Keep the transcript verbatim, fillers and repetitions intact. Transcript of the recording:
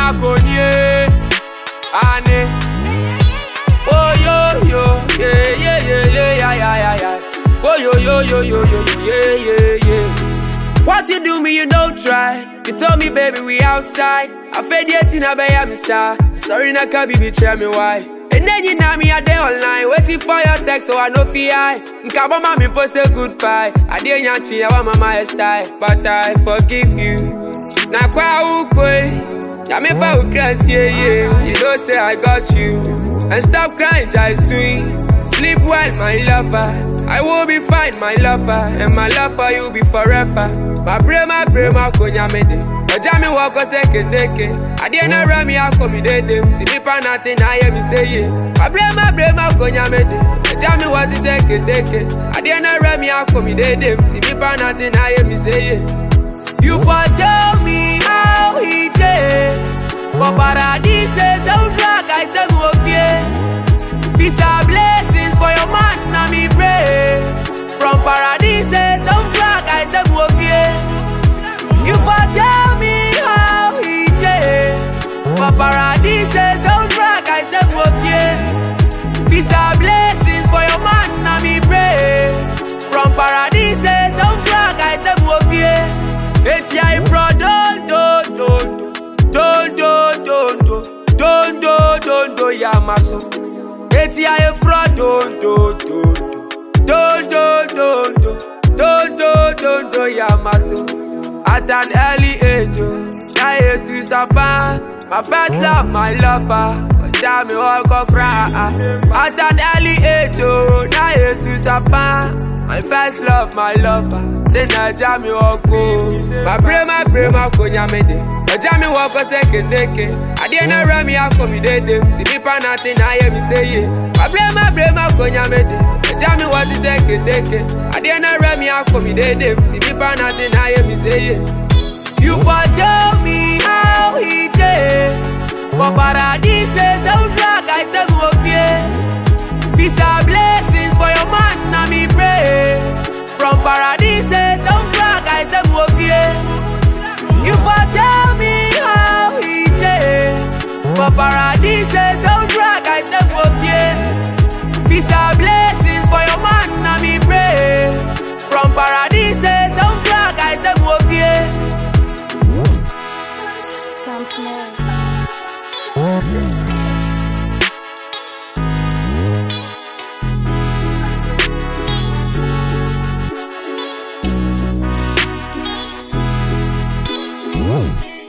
konye, ane. Oh yo yo, yeah yeah yeah yeah yeah yeah yeah. Oh yo yo yo yo yo yo yeah yeah yeah. What you do me, you don't try. You told me, baby, we outside. I fed yet in a bay, I'm sorry, na can be tell me why. And then you know me a day online, waiting for your text, so I know fi I. Nkabo mami post a goodbye. I didn't yachi, I want my style, but I forgive you. Na kwa ukwe, na me fa ukras yeah yeah. You know say I got you, and stop crying, jai sweet. Sleep well, my lover. I will be fine, my lover, and my love for you be forever. My brain, my brain, my konya mede. Ojami wako seke teke. Adiena rami ako mi dede. Timi pa nati na ye mi say ye. My brain, my brain, my konya mede. Ojami wati seke teke. Adiena rami ako mi dede. Timi pa nati na ye mi say ye. You for tell me how he did. For paradise, so drag I say mo fie. These are blessings for your man, na me pray. From paradise, some drag I say mo fie. You for tell me how he did. For paradise, some drag I say mo fie. These are blessings for your man, na me pray. From paradise, some drag I say mo fie. It's ya from don do do do do do do do do do do ya maso. It's ya from don do do do do do do do do do do ya maso. At an early age, na Jesus apa. My first love, my lover. Tell me all go cry. At an early age, na Jesus apa. My first love, my lover. Then I jam me walk go. My brain, my brain, my konya mede. I jam me walk go seke teke. I didn't run me out for me dead them. Timi pa nati na ye mi say ye. My brain, my brain, my konya mede. I jam me what is seke teke. I didn't run me out for me dead them. Timi pa nati na ye mi say ye. You for tell me how he did. For paradise, so drag I say mo fie. These are blessings for your man, na me pray. From paradise, some drag I say mo fie. You for tell me how he did. For paradise, some drag I say mo fie. These are blessings for your man, na me pray. From paradise, some drag I say mo fie. Sam Smith. Whoa.